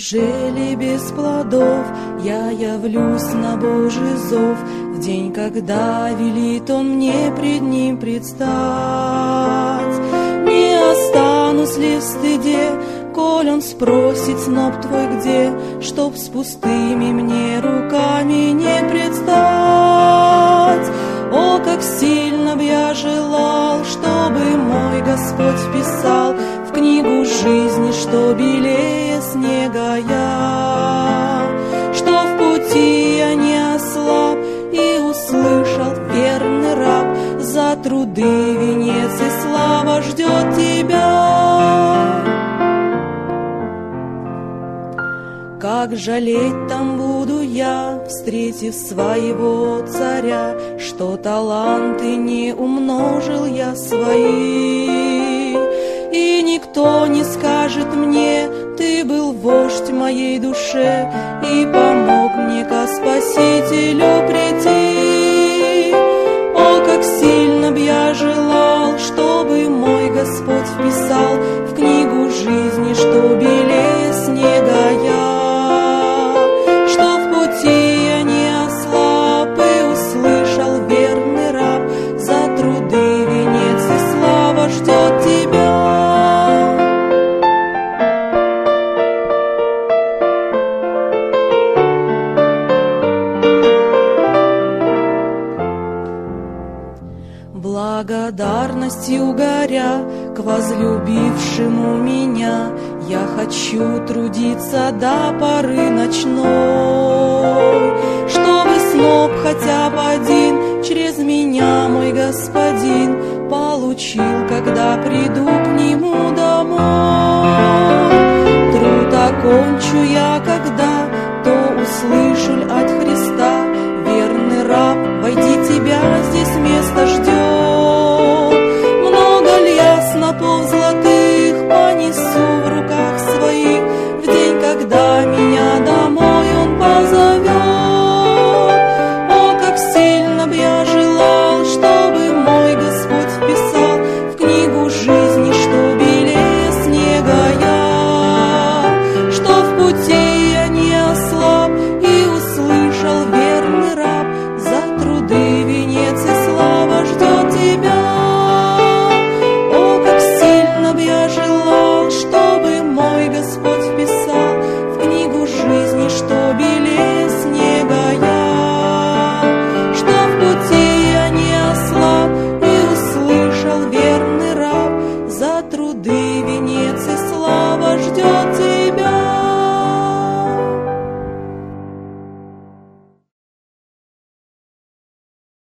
Неужели без плодов я явлюсь на Божий зов в день, когда велит Он мне пред Ним предстать? Не останусь ли в стыде, коль Он спросит: сноп твой где? Чтоб с пустыми мне руками не предстать. О, как сильно б я желал, чтобы мой Господь вписал в книгу жизни, что белее снега я, что в пути я не ослаб и услышал верный раб: за труды венец и слава ждет тебя. Как жалеть там буду я, встретив своего царя, что таланты не умножил я свои. И никто не скажет мне: ты был вождь моей душе и помог мне ко Спасителю прийти. О, как сильно б я желал, чтобы мой Господь вписал в книгу жизни, что белее снега я, что в пути я не ослаб и услышал верный раб: за труды венец и слава ждет тебя. Благодарностью горя к возлюбившему меня, я хочу трудиться до поры ночной, чтобы сноп хотя бы один через меня мой Господин получил, когда приду к Нему домой. Труд окончу я когда, то услышу от Христа: